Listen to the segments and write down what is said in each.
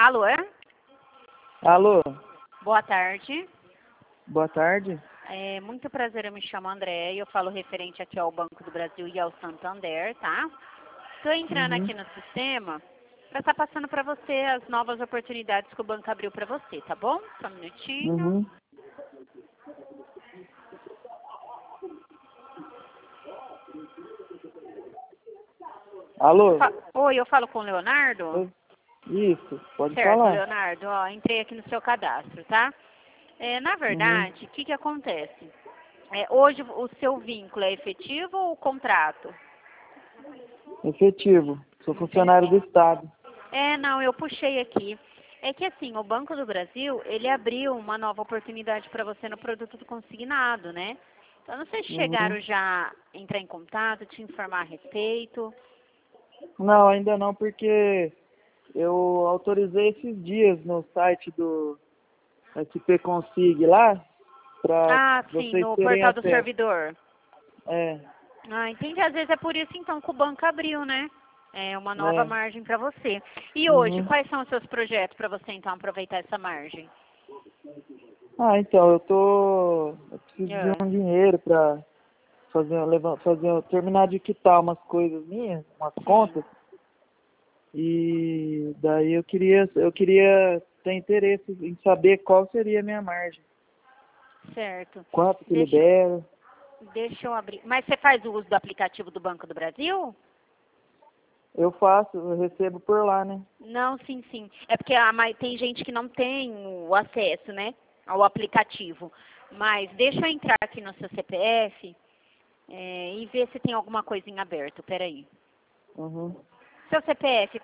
Alô? Alô, Boa tarde. boa tarde. Muito prazer, eu me chamo André e eu falo referente aqui ao Banco do Brasil e ao Santander, tá? Estou entrando aqui no sistema para estar passando para você as novas oportunidades que o banco abriu para você, tá bom? Só um minutinho. Uhum. Alô? Oi, eu falo com o Leonardo? Isso, pode Certo, falar. Leonardo, ó, entrei aqui no seu cadastro, tá? Na verdade, o que acontece? Hoje o seu vínculo é efetivo ou contrato? Efetivo, sou funcionário do Estado. Não, eu puxei aqui. É que assim, o Banco do Brasil, ele abriu uma nova oportunidade para você no produto do consignado, né? Então, não sei se chegaram já a entrar em contato, te informar a respeito. Não, ainda não, porque eu autorizei esses dias no site do SP Consig lá, para Ah, sim, vocês no terem portal do acesso. servidor. É, Ah, entendi. Às vezes é por isso, então, que o banco abriu, né? É uma nova margem para você. E hoje, Uhum. quais são os seus projetos para você, então, aproveitar essa margem? Ah, então, eu preciso de um dinheiro para terminar de quitar umas coisas minhas, umas contas. E daí eu queria ter interesse em saber qual seria a minha margem. Certo. Quanto que Deixa, libera? deixa eu abrir. Mas você faz o uso do aplicativo do Banco do Brasil? Eu recebo por lá, né? Não, sim, sim. É porque tem gente que não tem o acesso, né, ao aplicativo. Mas deixa eu entrar aqui no seu CPF e ver se tem alguma coisa em aberto. Peraí. Uhum. Seu CPF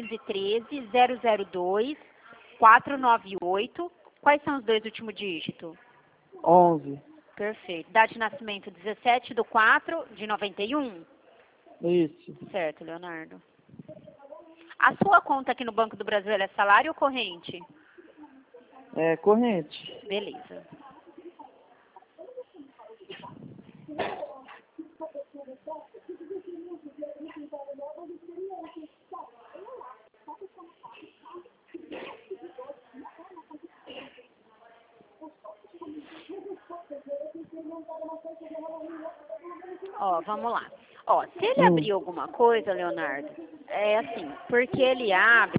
413-002 498. Quais são os dois últimos dígitos? 11. Perfeito. Data de nascimento 17/4/91. Isso. Certo, Leonardo. A sua conta aqui no Banco do Brasil ela é salário ou corrente? É corrente. Beleza. Ó, vamos lá. Ó, se ele abrir alguma coisa, Leonardo, é assim, porque ele abre...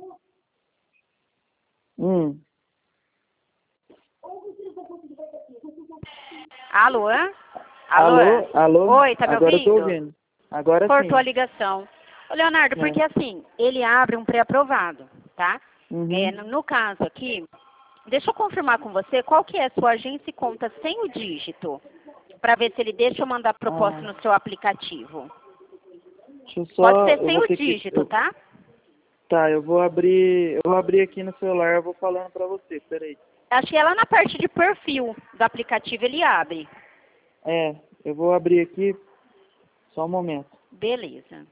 Alô? Alô? Alô? Oi, tá me Agora eu tô ouvindo? ouvindo. Agora Cortou a sim. ligação. Ô, Leonardo, porque assim, ele abre um pré-aprovado, tá? No caso aqui, deixa eu confirmar com você qual que é a sua agência e conta sem o dígito, para ver se ele deixa eu mandar proposta no seu aplicativo. Deixa eu só. Pode ser Eu sem vou o ter dígito, tá? Tá, eu vou abrir aqui no celular, eu vou falando pra você, peraí. Acho que é lá na parte de perfil do aplicativo ele abre. Eu vou abrir aqui, só um momento. Beleza.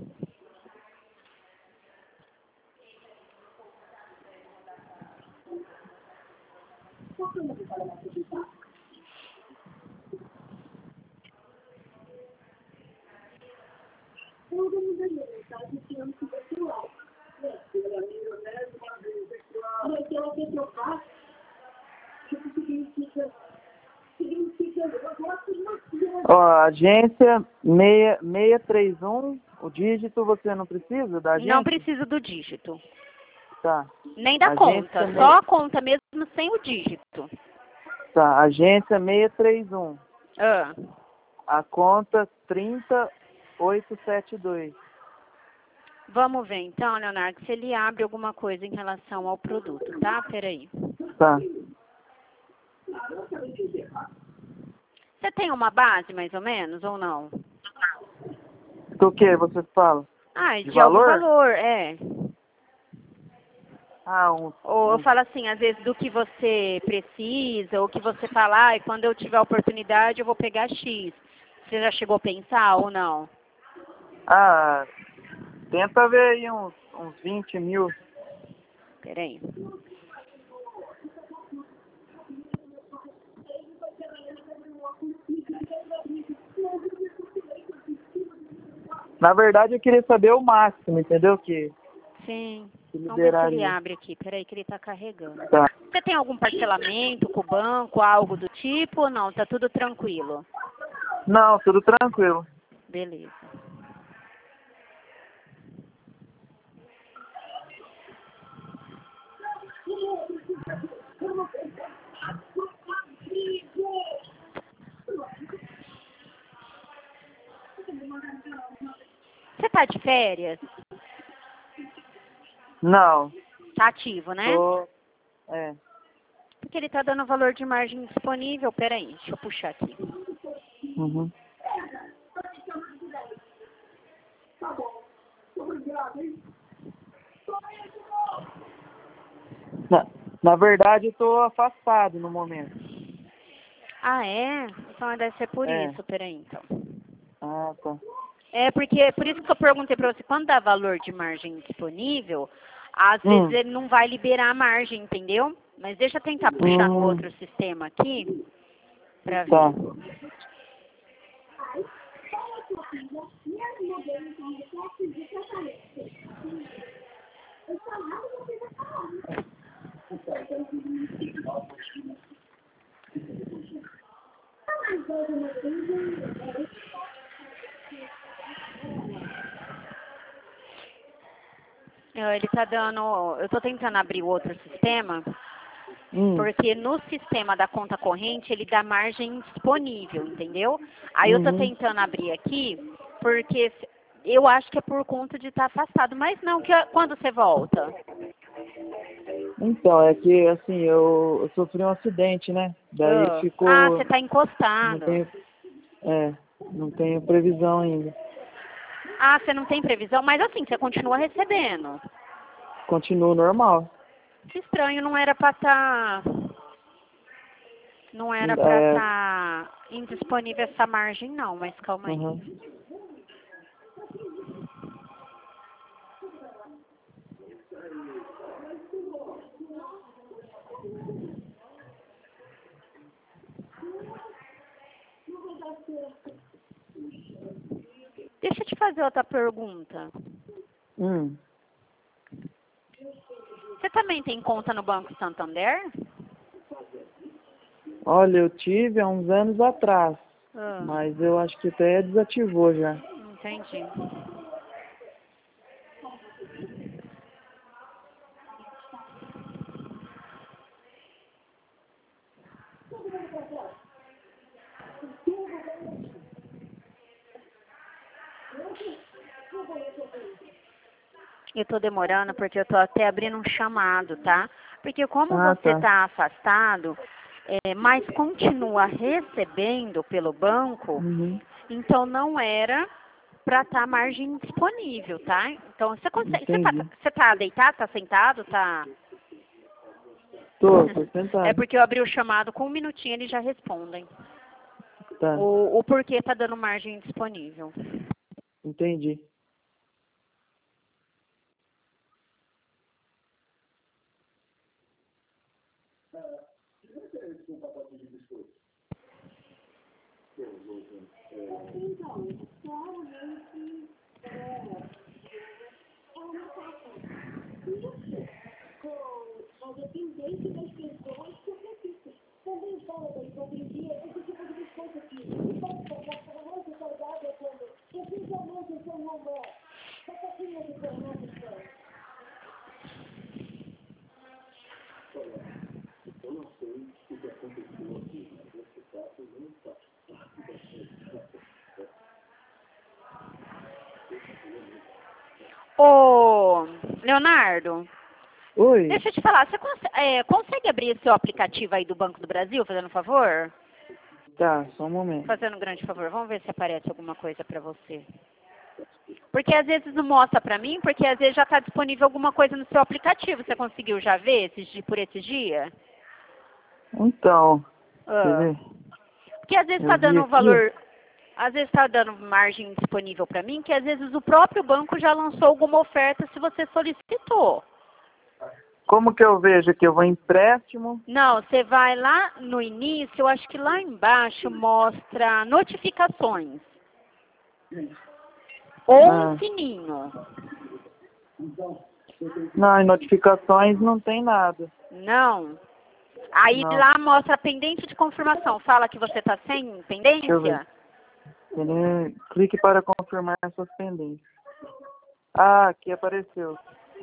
Ó, agência 631, o dígito você não precisa da agência? Não preciso do dígito. Tá. Nem da Agência conta, só a conta mesmo sem o dígito. Tá, agência 631. Ah, A conta 30872. vamos ver então, Leonardo, se ele abre alguma coisa em relação ao produto, tá? Peraí. Tá. Você tem uma base, mais ou menos, ou não? Do que você fala? De algum valor, Ou eu Um. falo assim, às vezes, do que você precisa, ou que você fala, e quando eu tiver a oportunidade eu vou pegar X. Você já chegou a pensar ou não? Tenta ver aí uns 20 mil. Peraí. Na verdade, eu queria saber o máximo, entendeu? Que Sim. Se Vamos ver se ele liberaria. abre aqui. Peraí que ele tá carregando. Tá. Você tem algum parcelamento com o banco, algo do tipo ou não? Tá tudo tranquilo? Não, tudo tranquilo. Beleza. Você tá de férias? Não, Tá ativo, né? tô... É. Porque ele tá dando valor de margem disponível. Peraí, deixa eu puxar aqui. Uhum. Na verdade, eu tô afastado no momento. Ah, é? Então deve ser por É. isso. Peraí, então. Ah, tá. É porque, por isso que eu perguntei pra você, quando dá valor de margem disponível, às vezes ele não vai liberar a margem, entendeu? Mas deixa eu tentar puxar no outro sistema aqui, pra ver. Tá. Ele tá dando, eu tô tentando abrir o outro sistema, porque no sistema da conta corrente ele dá margem disponível, entendeu? Aí eu tô tentando abrir aqui, porque eu acho que é por conta de estar afastado, mas não, quando você volta? Então, é que, assim, eu sofri um acidente, né? Daí Ah, ficou... você tá Não encostado. tenho... É, não tenho previsão ainda. Ah, você não tem previsão, mas assim, você continua recebendo. Continuo normal. Que estranho, não era pra estar... Não era pra É, estar indisponível essa margem não, mas calma aí. Deixa eu te fazer outra pergunta. Você também tem conta no Banco Santander? Olha, eu tive há uns anos atrás, mas eu acho que até desativou já. Entendi. Eu tô demorando porque eu tô até abrindo um chamado, tá? Porque como você tá afastado, mas continua recebendo pelo banco, então não era para estar margem disponível, tá? Então você consegue, você tá deitado, tá sentado, tá? Tô sentado. É porque eu abri o chamado com um minutinho eles já respondem. Tá. O porquê tá dando margem disponível. Entendi. Ô, Leonardo, Oi. deixa eu te falar, você consegue abrir seu aplicativo aí do Banco do Brasil, fazendo um favor? Tá, só um momento. Fazendo um grande favor, vamos ver se aparece alguma coisa pra você. Porque às vezes não mostra pra mim, porque às vezes já tá disponível alguma coisa no seu aplicativo. Você conseguiu já ver por esses dias? Então, quer ver? Porque às vezes Eu tá vi dando aqui. valor, às vezes tá dando margem disponível pra mim, que às vezes o próprio banco já lançou alguma oferta se você solicitou. Como que eu vejo aqui? Eu vou em empréstimo. Não, você vai lá no início, eu acho que lá embaixo mostra notificações. Ou um sininho. Não, em notificações não tem nada. Não. Aí Não. lá mostra pendente de confirmação. Fala que você está sem Deixa eu ver. pendência? Clique para confirmar suas pendências. Ah, aqui apareceu.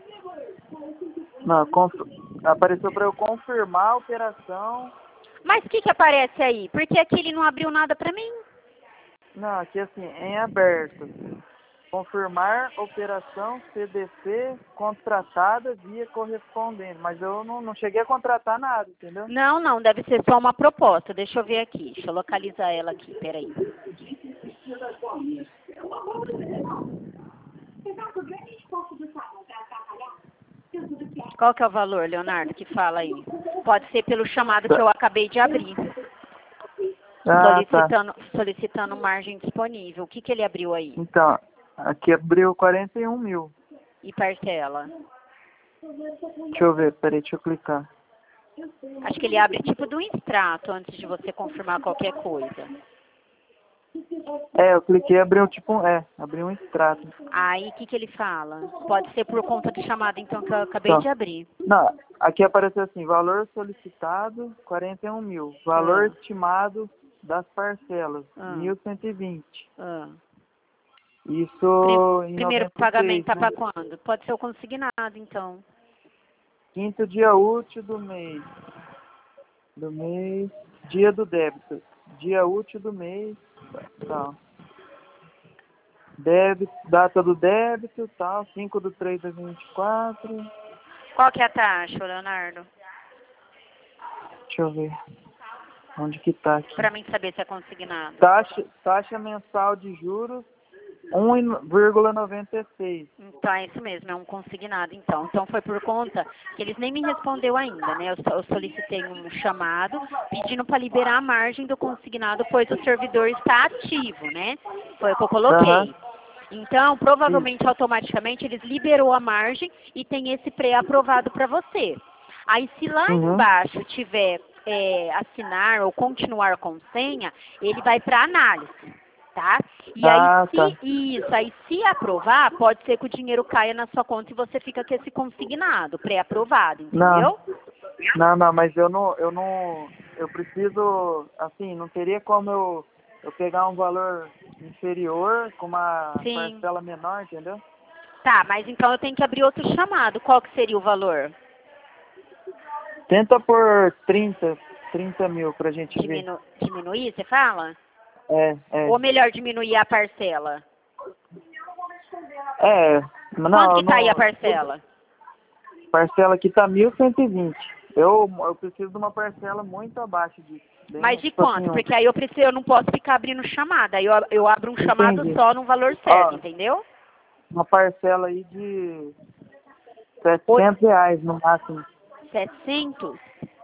Não, apareceu para eu confirmar a operação. Mas o que aparece aí? Porque aqui ele não abriu nada para mim. Não, aqui assim, em aberto. Confirmar operação CDC contratada via correspondente. Mas eu não cheguei a contratar nada, entendeu? Não, deve ser só uma proposta. Deixa eu ver aqui. Deixa eu localizar ela aqui, peraí. Qual que é o valor, Leonardo, que fala aí? Pode ser pelo chamado que eu acabei de abrir. Ah, tá. Solicitando margem disponível. O que ele abriu aí? Então, aqui abriu 41 mil. E parcela? Deixa eu ver, peraí, deixa eu clicar. Acho que ele abre tipo do extrato antes de você confirmar qualquer coisa. Eu cliquei e abriu abriu um extrato. Aí, o que ele fala? Pode ser por conta de chamada, então, que eu acabei Então, de abrir. não, aqui apareceu assim, valor solicitado, 41 mil. Valor estimado das parcelas, 1.120. Isso em Primeiro 96, pagamento tá né? para quando? Pode ser o consignado, então. Quinto dia útil do mês. Dia do débito. Dia útil do mês, tal. Débito, data do débito, tal, 5/3/24. Qual que é a taxa, Leonardo? Deixa eu ver. Onde que tá aqui? Para mim saber se é consignado. Taxa mensal de juros, 1,96. Então, é isso mesmo, é um consignado, então. Então, foi por conta que eles nem me respondeu ainda, né? Eu solicitei um chamado pedindo para liberar a margem do consignado, pois o servidor está ativo, né? Foi o que eu coloquei. Então, provavelmente, automaticamente, eles liberou a margem e tem esse pré-aprovado para você. Aí, se lá embaixo tiver assinar ou continuar com senha, ele vai para análise. Tá? E aí, se aprovar, pode ser que o dinheiro caia na sua conta e você fica com esse consignado, pré-aprovado, entendeu? Não, mas eu preciso, assim, não teria como eu pegar um valor inferior com uma parcela menor, entendeu? Tá, mas então eu tenho que abrir outro chamado. Qual que seria o valor? Tenta por 30 mil pra gente ver. Diminuir, você fala? É. Ou melhor, diminuir a parcela? Não, quanto que tá aí a parcela? Parcela aqui tá 1.120. Eu preciso de uma parcela muito abaixo disso. Mas de quanto? Porque aí eu não posso ficar abrindo chamada. Aí eu abro um chamado só no valor certo, entendeu? Uma parcela aí de R$700 no máximo. 700?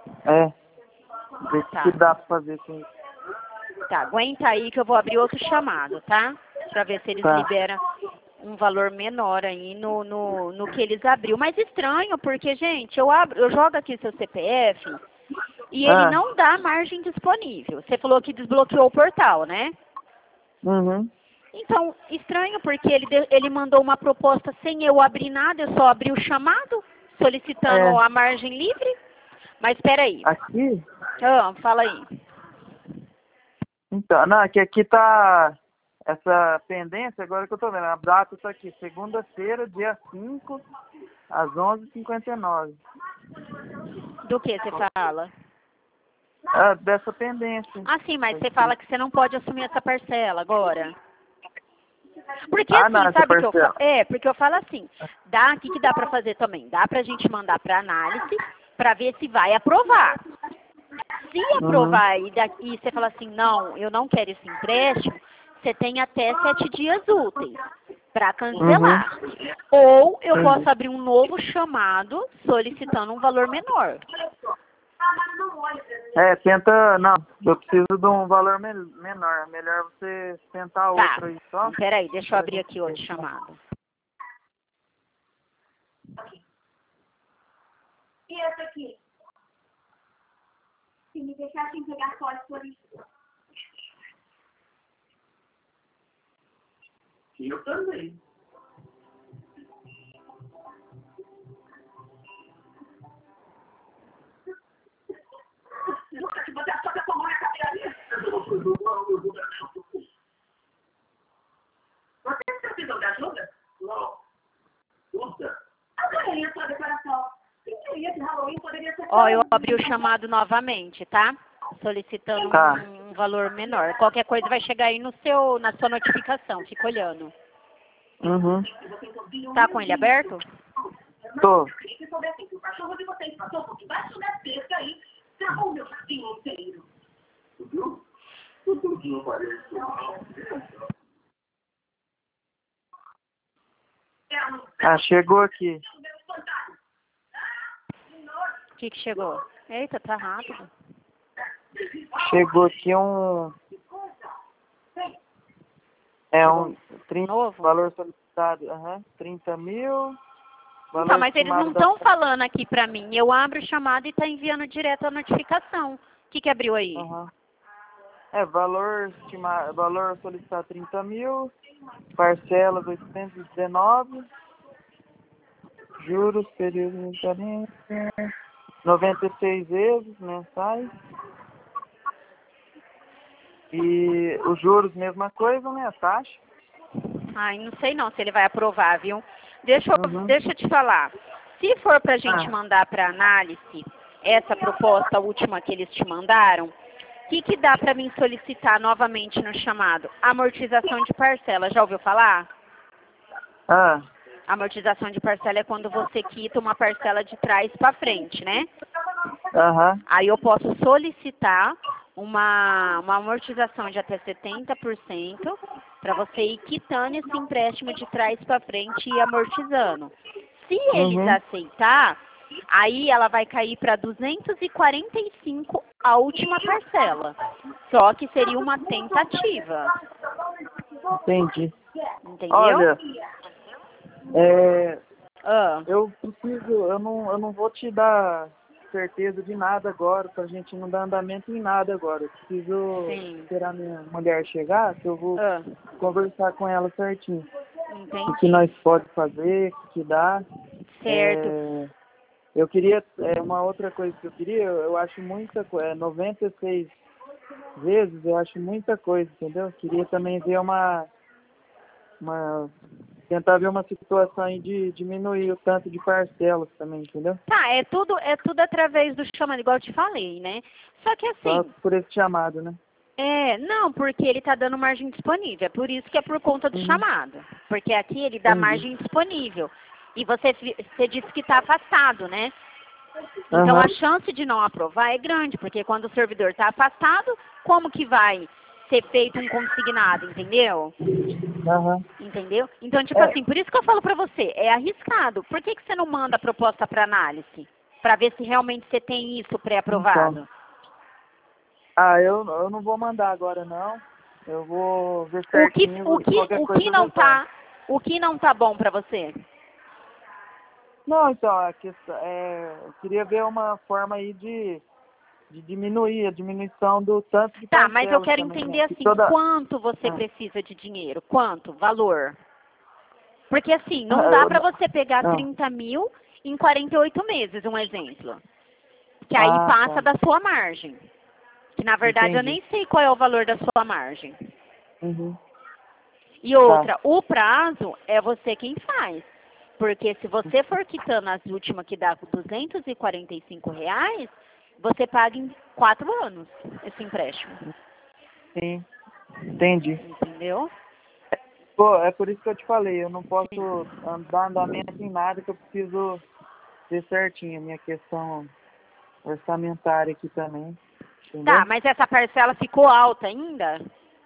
Vê se dá pra fazer com isso. Tá, aguenta aí que eu vou abrir outro chamado, tá? Pra ver se eles liberam um valor menor aí no que eles abriu. Mas estranho, porque, gente, eu jogo aqui seu CPF e ele não dá margem disponível. Você falou que desbloqueou o portal, né? Então, estranho, porque ele mandou uma proposta sem eu abrir nada, eu só abri o chamado, solicitando a margem livre. Mas espera aí. Aqui? Fala aí. Então, não, aqui tá essa pendência, agora que eu tô vendo, a data tá aqui, segunda-feira, dia 5, às 11h59. Do que você fala? Dessa pendência. Sim, mas você fala que você não pode assumir essa parcela agora. Porque assim, não, sabe o que eu falo? Porque eu falo assim, o que dá pra fazer também? Dá pra gente mandar pra análise pra ver se vai aprovar. Se aprovar e você fala assim, não, eu não quero esse empréstimo, você tem até 7 dias úteis para cancelar. Ou eu posso abrir um novo chamado solicitando um valor menor. Eu preciso de um valor menor. Melhor você tentar outro aí só. Peraí, deixa eu abrir aqui outro chamado. E essa aqui? Se me deixar sem pegar fósforo. Eu também. Ó, eu abri o chamado novamente, tá? Solicitando Tá. um valor menor. Qualquer coisa vai chegar aí na sua notificação. Fica olhando. Uhum. Tá com ele aberto? Tô. Ah, chegou aqui. O que chegou? Eita, tá rápido. Chegou aqui um... É um 30, Novo? valor solicitado, 30 mil. Valor Então, mas eles não estimado estão falando aqui pra mim. Eu abro o chamado e tá enviando direto a notificação. O que abriu aí? É, valor solicitado 30 mil, parcelas 819, juros, período de carência, 96 vezes mensais. E os juros, mesma coisa, né? A taxa. Ai, não sei não se ele vai aprovar, viu? Uhum. Deixa eu te falar. Se for pra gente mandar pra análise essa proposta última que eles te mandaram, o que dá pra mim solicitar novamente no chamado? Amortização de parcela. Já ouviu falar? Ah, Amortização de parcela é quando você quita uma parcela de trás pra frente, né? aham. Aí eu posso solicitar uma amortização de até 70% para você ir quitando esse empréstimo de trás para frente e ir amortizando. Se eles aceitar, aí ela vai cair para 245 a última parcela. Só que seria uma tentativa. Entendi. Entendeu? Olha, Ah, eu não vou te dar certeza de nada agora, pra gente não dar andamento em nada agora. Eu preciso sim. esperar minha mulher chegar, que eu vou Ah, conversar com ela certinho. O que entendi. nós pode fazer, o que dá. Certo. Eu queria, uma outra coisa que eu queria, eu acho muita coisa, 96 vezes eu acho muita coisa, entendeu? Eu queria também ver tentar ver uma situação aí de diminuir o tanto de parcelas também, entendeu? Tá, é tudo através do chamado, igual eu te falei, né? Só que Só assim, por esse chamado, né? não, porque ele tá dando margem disponível. É por isso que é por conta do chamado. Porque aqui ele dá Entendi. margem disponível. E você disse que tá afastado, né? Então a chance de não aprovar é grande, porque quando o servidor tá afastado, como que vai ser feito um consignado, entendeu? Aham. Entendeu? Então, tipo assim, por isso que eu falo pra você, é arriscado. Por que você não manda a proposta pra análise? Pra ver se realmente você tem isso pré-aprovado. Então, eu não vou mandar agora, não. Eu vou ver certinho. Qualquer coisa eu retorno. O que não tá bom pra você? Não, então, a questão, eu queria ver uma forma aí de diminuir a diminuição do tanto de Tá, mas eu parcelas quero também, entender né? assim, quanto você precisa de dinheiro? Quanto? Valor? Porque assim, não dá pra você pegar 30 mil em 48 meses, um exemplo. Que aí passa da sua margem. Que na verdade eu nem sei qual é o valor da sua margem. E outra, o prazo é você quem faz. Porque se você for quitando as últimas que dá R$ 245, você paga em 4 anos esse empréstimo. Sim, entendi. Entendeu? Pô, é por isso que eu te falei, eu não posso dar andamento em nada, que eu preciso ver certinho a minha questão orçamentária aqui também. Entendeu? Tá, mas essa parcela ficou alta ainda?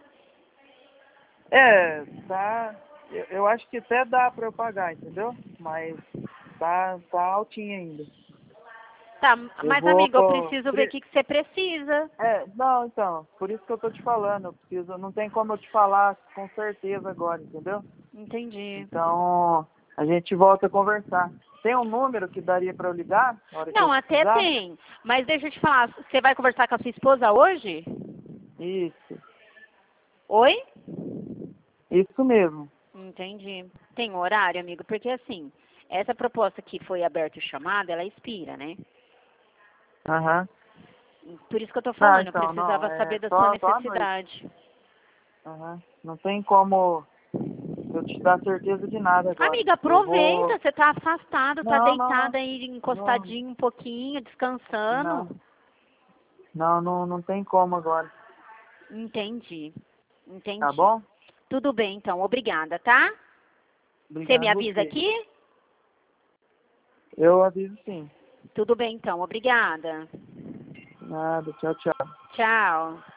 Tá. Eu acho que até dá pra eu pagar, entendeu? Mas tá altinha ainda. Tá, mas amiga, eu preciso ver o que você precisa. Não, então, por isso que eu tô te falando, não tem como eu te falar com certeza agora, entendeu? Entendi. Então, a gente volta a conversar. Tem um número que daria pra eu ligar? Não, até tem, mas deixa eu te falar, você vai conversar com a sua esposa hoje? Isso. Oi? Isso mesmo. Entendi. Tem um horário, amigo? Porque assim, essa proposta que foi aberta o chamado, ela expira, né? Aham. Por isso que eu tô falando, então, eu precisava não, saber da sua necessidade. Aham. Não tem como eu te dar certeza de nada agora. Amiga, aproveita, você tá afastado, tá Não, deitado aí, encostadinho um pouquinho, descansando. Não tem como agora. Entendi. Tá bom? Tudo bem, então. Obrigada, tá? Obrigado Você me avisa você. aqui? Eu aviso sim. Tudo bem, então. Obrigada. Nada, tchau, tchau. Tchau.